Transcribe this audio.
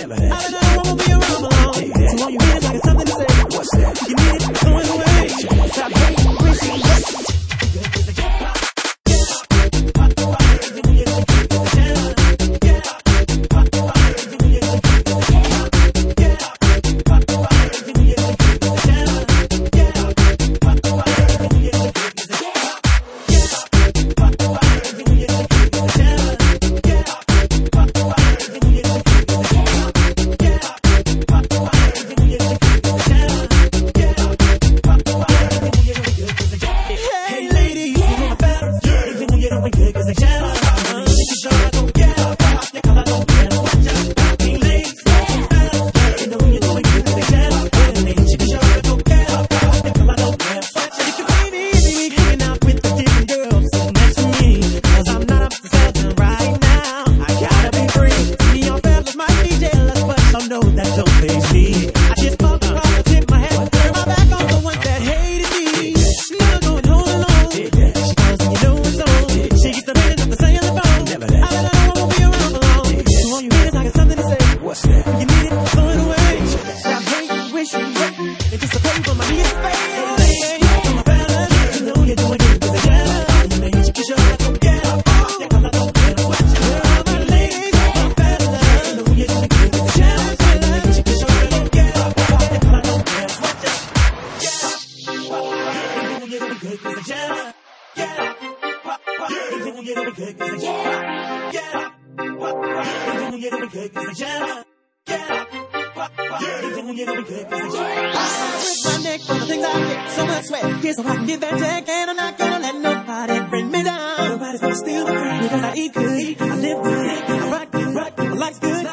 Never that. I won't be around for long. So all you need is like something to say. What's that? You need it, throw it away. Stop hating, wishing, so much sweat, here's how I can get that check, and I'm not gonna let nobody bring me down. Nobody's gonna steal the crown because I eat good, I live good, I rock good, my life's good.